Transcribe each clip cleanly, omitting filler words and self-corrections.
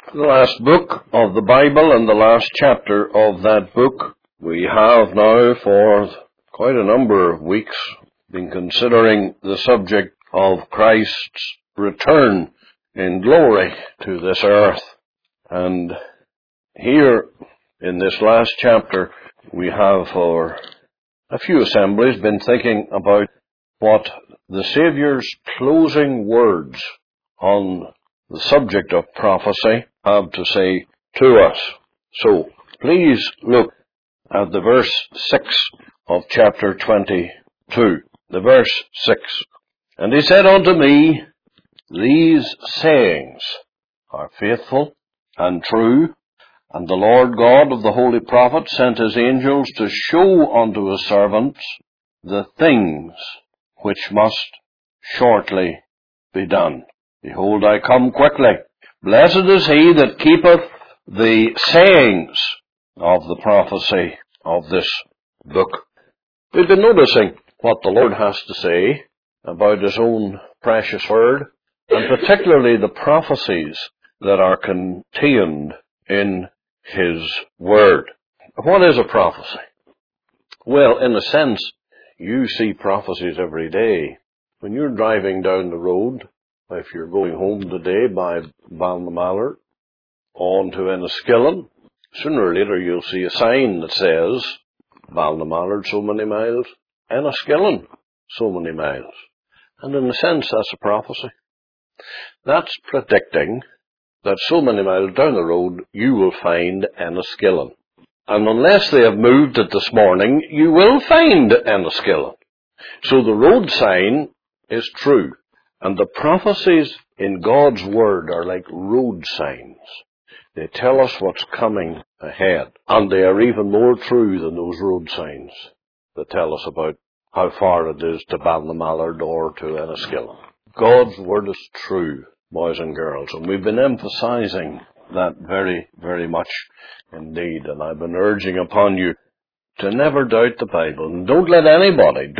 The last book of the Bible and the last chapter of that book. We have now for quite a number of weeks been considering the subject of Christ's return in glory to this earth. And here in this last chapter we have for a few assemblies been thinking about what the Saviour's closing words on the subject of prophecy have to say to us. So, please look at the verse 6 of chapter 22. The verse 6. And he said unto me, These sayings are faithful and true, and the Lord God of the holy prophets sent his angels to show unto his servants the things which must shortly be done. Behold, I come quickly. Blessed is he that keepeth the sayings of the prophecy of this book. We've been noticing what the Lord has to say about his own precious word, and particularly the prophecies that are contained in his word. What is a prophecy? Well, in a sense, you see prophecies every day. When you're driving down the road, if you're going home today by Ballinamallard on to Enniskillen, sooner or later you'll see a sign that says Ballinamallard so many miles, Enniskillen so many miles. And in a sense that's a prophecy. That's predicting that so many miles down the road you will find Enniskillen. And unless they have moved it this morning, you will find Enniskillen. So the road sign is true. And the prophecies in God's Word are like road signs. They tell us what's coming ahead. And they are even more true than those road signs that tell us about how far it is to Ballinamallard or to Enniskillen. God's Word is true, boys and girls. And we've been emphasizing that very, very much indeed. And I've been urging upon you to never doubt the Bible. And don't let anybody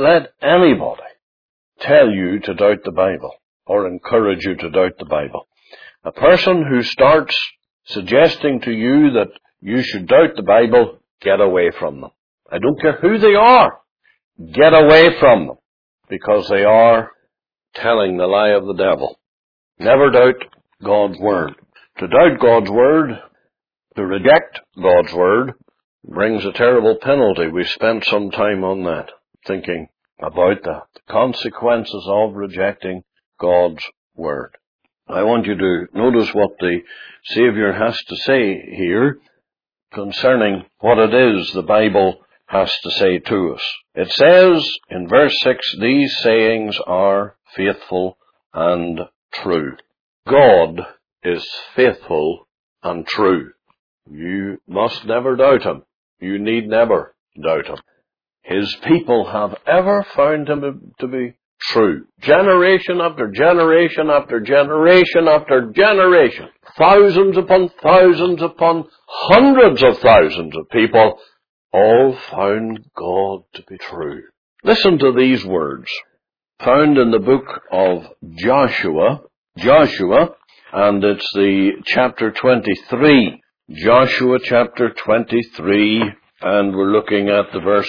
tell you to doubt the Bible or encourage you to doubt the Bible. A person who starts suggesting to you that you should doubt the Bible, get away from them. I don't care who they are. Get away from them, because they are telling the lie of the devil. Never doubt God's Word. To doubt God's Word, to reject God's Word, brings a terrible penalty. We spent some time on that, thinking about the consequences of rejecting God's Word. I want you to notice what the Savior has to say here concerning what it is the Bible has to say to us. It says in verse 6, These sayings are faithful and true. God is faithful and true. You must never doubt him. You need never doubt him. His people have ever found him to be true. Generation after generation after generation after generation. Thousands upon hundreds of thousands of people all found God to be true. Listen to these words found in the book of Joshua, and it's the chapter 23. Joshua chapter 23, and we're looking at the verse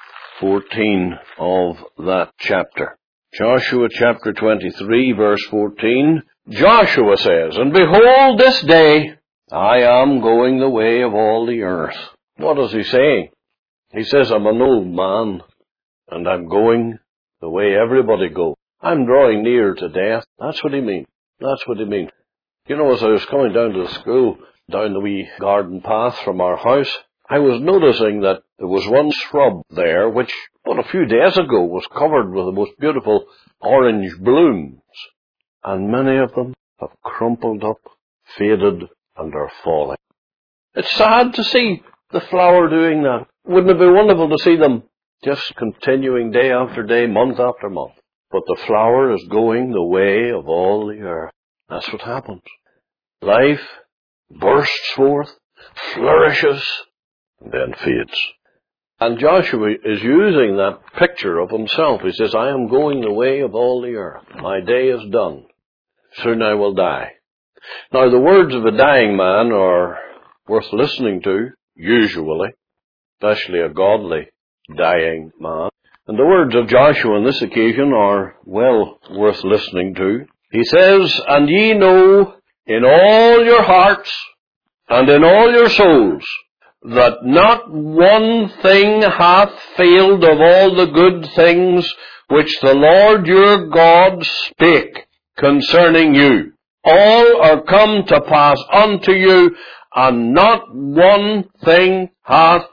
14 of that chapter. Joshua chapter 23, verse 14. Joshua says, And behold, this day I am going the way of all the earth. What is he saying? He says, I'm an old man, and I'm going the way everybody goes. I'm drawing near to death. That's what he means. That's what he means. You know, as I was coming down to the school, down the wee garden path from our house, I was noticing that there was one shrub there which, but a few days ago, was covered with the most beautiful orange blooms. And many of them have crumpled up, faded, and are falling. It's sad to see the flower doing that. Wouldn't it be wonderful to see them just continuing day after day, month after month? But the flower is going the way of all the earth. That's what happens. Life bursts forth, flourishes, and then fades. And Joshua is using that picture of himself. He says, I am going the way of all the earth. My day is done. Soon I will die. Now, the words of a dying man are worth listening to, usually, especially a godly dying man. And the words of Joshua on this occasion are well worth listening to. He says, "And ye know in all your hearts and in all your souls that not one thing hath failed of all the good things which the Lord your God spake concerning you. All are come to pass unto you, and not one thing hath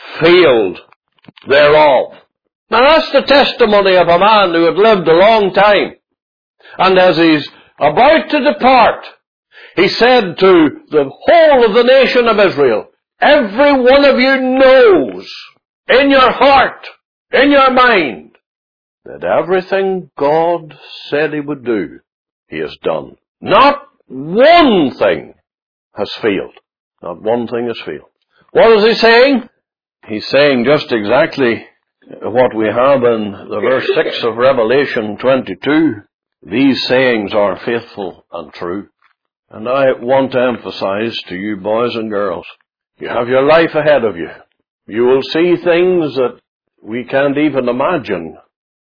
failed thereof." Now that's the testimony of a man who had lived a long time. And as he's about to depart, he said to the whole of the nation of Israel, "Every one of you knows in your heart, in your mind, that everything God said he would do, he has done. Not one thing has failed. Not one thing has failed." What is he saying? He's saying just exactly what we have in the verse 6 of Revelation 22. These sayings are faithful and true. And I want to emphasize to you boys and girls, you have your life ahead of you. You will see things that we can't even imagine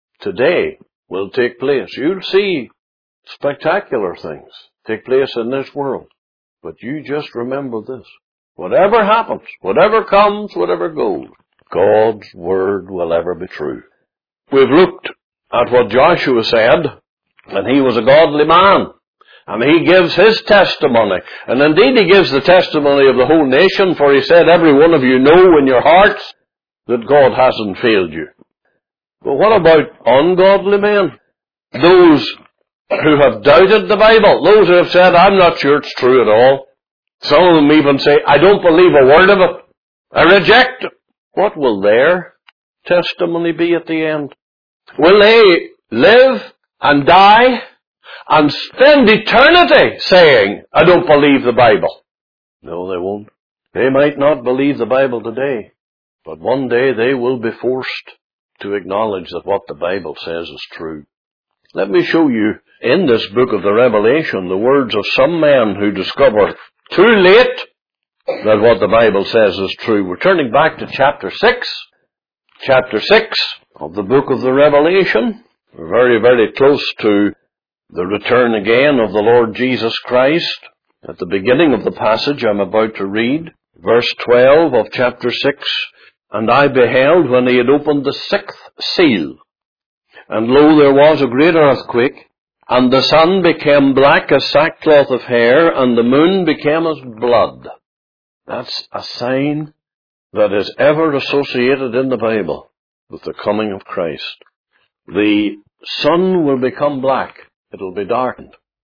today will take place. You'll see spectacular things take place in this world. But you just remember this. Whatever happens, whatever comes, whatever goes, God's word will ever be true. We've looked at what Joshua said, and he was a godly man. And he gives his testimony. And indeed he gives the testimony of the whole nation, for he said, "Every one of you know in your hearts that God hasn't failed you." But what about ungodly men? Those who have doubted the Bible. Those who have said, "I'm not sure it's true at all." Some of them even say, "I don't believe a word of it. I reject it." What will their testimony be at the end? Will they live and die and spend eternity saying, "I don't believe the Bible"? No, they won't. They might not believe the Bible today, but one day they will be forced to acknowledge that what the Bible says is true. Let me show you in this book of the Revelation the words of some men who discover too late that what the Bible says is true. We're turning back to chapter 6. Chapter 6 of the book of the Revelation. We're very, very close to the return again of the Lord Jesus Christ. At the beginning of the passage I'm about to read, verse 12 of chapter 6, "And I beheld when he had opened the 6th seal, and lo, there was a great earthquake, and the sun became black as sackcloth of hair, and the moon became as blood." That's a sign that is ever associated in the Bible with the coming of Christ. The sun will become black. It'll be darkened.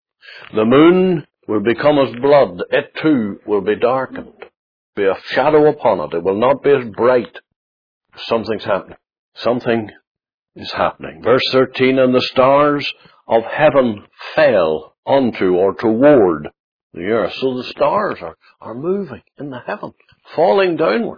The moon will become as blood. It too will be darkened. Be a shadow upon it. It will not be as bright. Something's happening. Something is happening. Verse 13, "And the stars of heaven fell unto or toward the earth." So the stars are moving in the heavens, falling downward.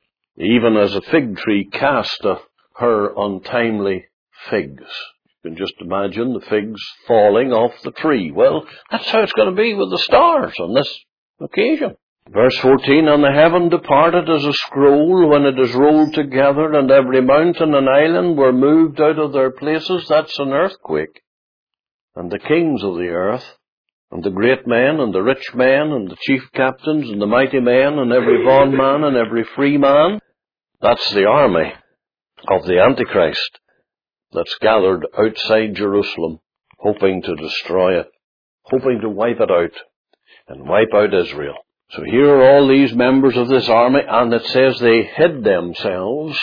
"Even as a fig tree casteth her untimely figs." You can just imagine the figs falling off the tree. Well, that's how it's going to be with the stars on this occasion. Verse 14, "And the heaven departed as a scroll when it is rolled together, and every mountain and island were moved out of their places." That's an earthquake. "And the kings of the earth, and the great men, and the rich men, and the chief captains, and the mighty men, and every bondman, and every free man," that's the army of the Antichrist that's gathered outside Jerusalem, hoping to destroy it, hoping to wipe it out, and wipe out Israel. So here are all these members of this army, and it says they hid themselves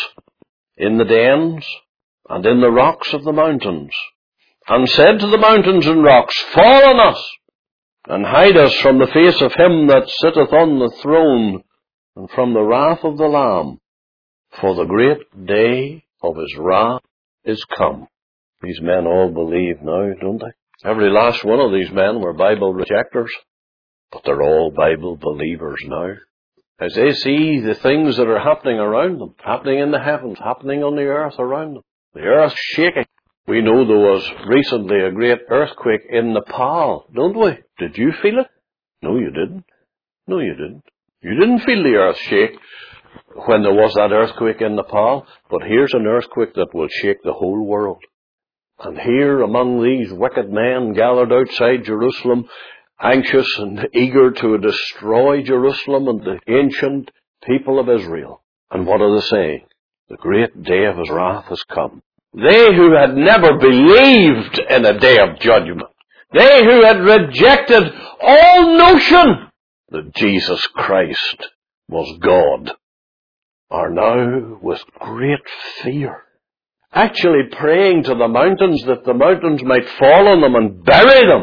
in the dens and in the rocks of the mountains, and said to the mountains and rocks, "Fall on us, and hide us from the face of him that sitteth on the throne, and from the wrath of the Lamb, for the great day of his wrath is come." These men all believe now, don't they? Every last one of these men were Bible rejectors, but they're all Bible believers now. As they see the things that are happening around them, happening in the heavens, happening on the earth around them, the earth shaking. We know there was recently a great earthquake in Nepal, don't we? Did you feel it? No, you didn't. No, you didn't. You didn't feel the earth shake when there was that earthquake in Nepal, but here's an earthquake that will shake the whole world. And here among these wicked men gathered outside Jerusalem, anxious and eager to destroy Jerusalem and the ancient people of Israel. And what are they saying? The great day of his wrath has come. They who had never believed in a day of judgment, they who had rejected all notion that Jesus Christ was God, are now with great fear, actually praying to the mountains that the mountains might fall on them and bury them,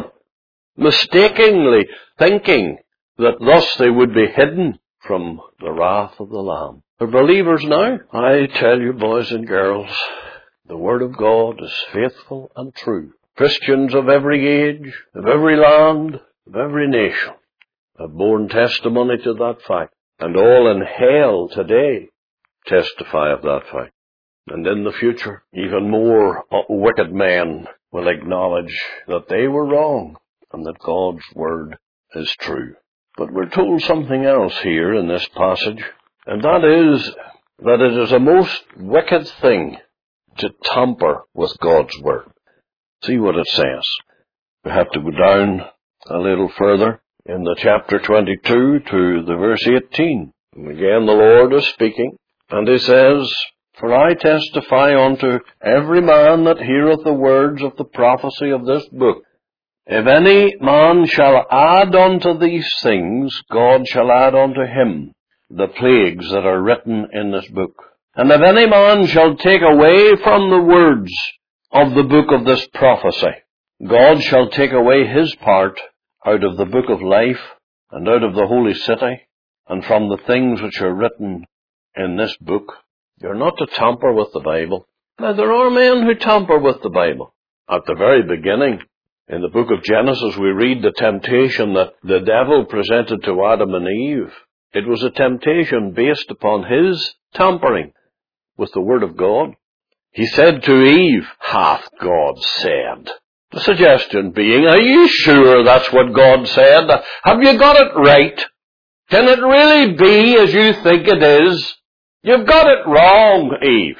mistakenly thinking that thus they would be hidden from the wrath of the Lamb. For believers now, I tell you, boys and girls, the Word of God is faithful and true. Christians of every age, of every land, of every nation have borne testimony to that fact. And all in hell today testify of that fact. And in the future, even more wicked men will acknowledge that they were wrong and that God's Word is true. But we're told something else here in this passage, and that is that it is a most wicked thing to tamper with God's Word. See what it says. We have to go down a little further in the chapter 22 to the verse 18. And again the Lord is speaking, and He says, "For I testify unto every man that heareth the words of the prophecy of this book, if any man shall add unto these things, God shall add unto him the plagues that are written in this book. And if any man shall take away from the words of the book of this prophecy, God shall take away his part out of the book of life, and out of the holy city, and from the things which are written in this book." You're not to tamper with the Bible. Now, there are men who tamper with the Bible. At the very beginning, in the book of Genesis, we read the temptation that the devil presented to Adam and Eve. It was a temptation based upon his tampering with the Word of God. He said to Eve, "Hath God said?" The suggestion being, are you sure that's what God said? Have you got it right? Can it really be as you think it is? You've got it wrong, Eve.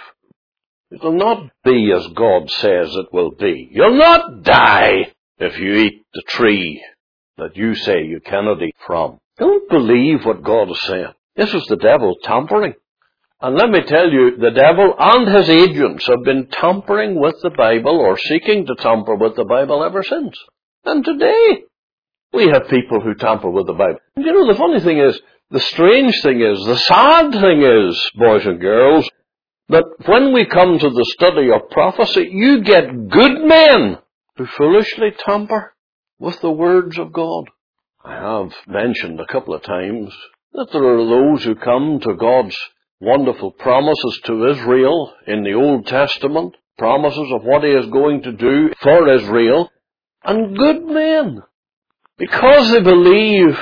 It will not be as God says it will be. You'll not die if you eat the tree that you say you cannot eat from. Don't believe what God has said. This was the devil tampering. And let me tell you, the devil and his agents have been tampering with the Bible, or seeking to tamper with the Bible, ever since. And today, we have people who tamper with the Bible. And you know, the funny thing is, the strange thing is, the sad thing is, boys and girls, that when we come to the study of prophecy, you get good men who foolishly tamper with the words of God. I have mentioned a couple of times that there are those who come to God's wonderful promises to Israel in the Old Testament, promises of what He is going to do for Israel, and good men, because they believe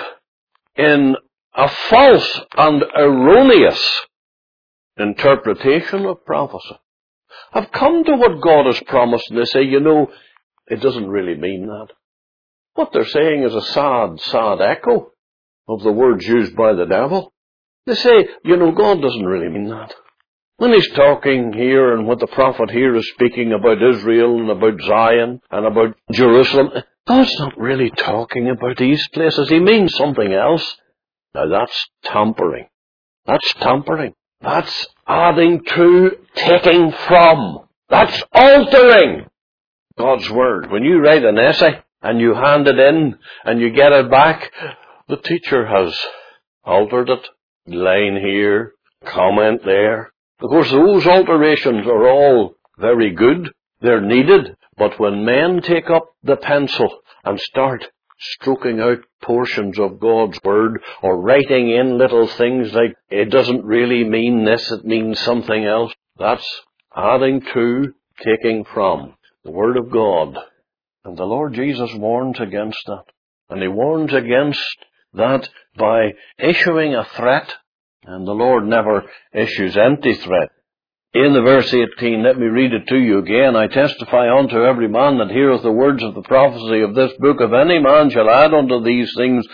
in a false and erroneous interpretation of prophecy, have come to what God has promised, and they say, you know, it doesn't really mean that. What they're saying is a sad, sad echo of the words used by the devil. They say, you know, God doesn't really mean that. When He's talking here, and what the prophet here is speaking about Israel and about Zion and about Jerusalem, God's not really talking about these places. He means something else. Now that's tampering. That's tampering. That's adding to, taking from. That's altering God's Word. When you write an essay and you hand it in and you get it back, the teacher has altered it. Line here, comment there. Of course, those alterations are all very good. They're needed. But when men take up the pencil and start stroking out portions of God's Word, or writing in little things like, it doesn't really mean this, it means something else, that's adding to, taking from the Word of God. And the Lord Jesus warns against that. And He warns against that by issuing a threat, and the Lord never issues empty threat. In the verse 18, let me read it to you again. "I testify unto every man that heareth the words of the prophecy of this book, if any man shall add unto these things,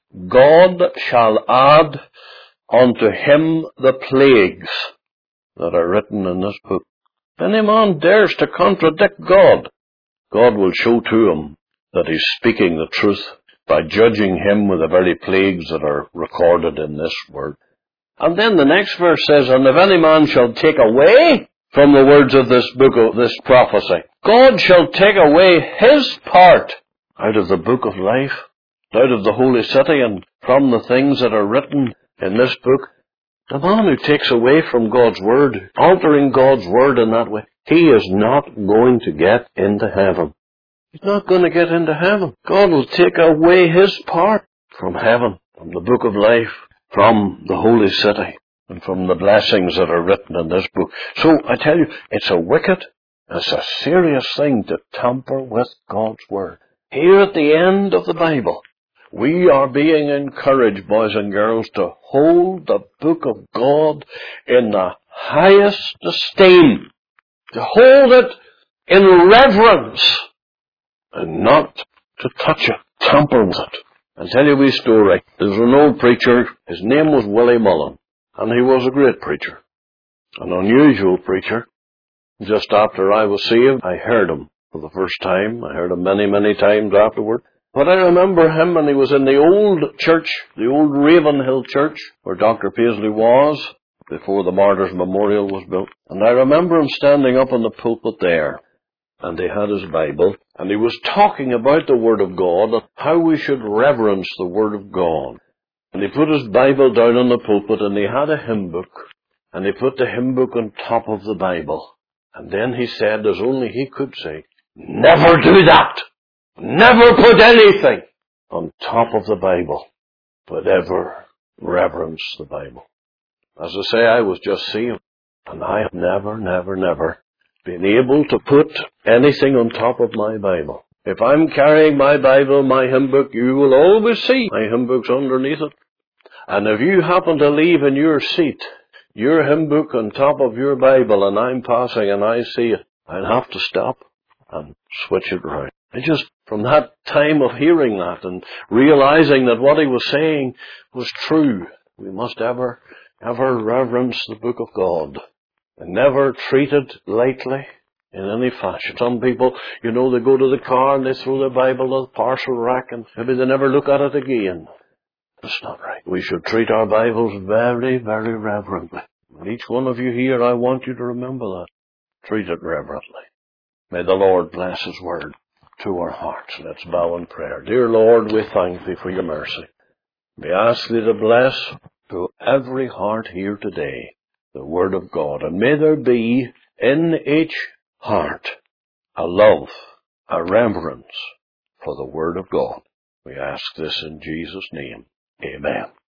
God shall add unto him the plagues that are written in this book. If any man dares to contradict God, God will show to him that he's speaking the truth by judging him with the very plagues that are recorded in this word. And then the next verse says, and if any man shall take away from the words of this book, of this prophecy, God shall take away his part out of the book of life, out of the holy city, and from the things that are written in this book. The man who takes away from God's word, altering God's word in that way, he is not going to get into heaven. He's not going to get into heaven. God will take away his part from heaven, from the book of life, from the holy city, and from the blessings that are written in this book. So I tell you, it's a wicked, it's a serious thing to tamper with God's word. Here at the end of the Bible, we are being encouraged, boys and girls, to hold the book of God in the highest esteem, to hold it in reverence, and not to touch it, tamper with it. I'll tell you a wee story. There's an old preacher, his name was Willie Mullen, and he was a great preacher, an unusual preacher. Just after I was saved, I heard him for the first time. I heard him many, many times afterward. But I remember him when he was in the old church, the old Ravenhill church, where Dr. Paisley was, before the Martyrs Memorial was built. And I remember him standing up in the pulpit there, and he had his Bible, and he was talking about the Word of God, and how we should reverence the Word of God. And he put his Bible down on the pulpit, and he had a hymn book, and he put the hymn book on top of the Bible. And then he said, as only he could say, never do that! Never put anything on top of the Bible, but ever reverence the Bible. As I say, I was just saved, and I have never been able to put anything on top of my Bible. If I'm carrying my Bible, my hymn book, you will always see my hymn book's underneath it. And if you happen to leave in your seat your hymn book on top of your Bible, and I'm passing and I see it, I'll have to stop and switch it around. And just from that time of hearing that and realizing that what he was saying was true, we must ever reverence the book of God and never treat it lightly in any fashion. Some people, they go to the car and they throw their Bible in the parcel rack and maybe they never look at it again. That's not right. We should treat our Bibles very, very reverently. And each one of you here, I want you to remember that. Treat it reverently. May the Lord bless his word to our hearts. Let's bow in prayer. Dear Lord, we thank thee for your mercy. We ask thee to bless to every heart here today the word of God. And may there be in each heart a love, a reverence for the word of God. We ask this in Jesus' name. Amen.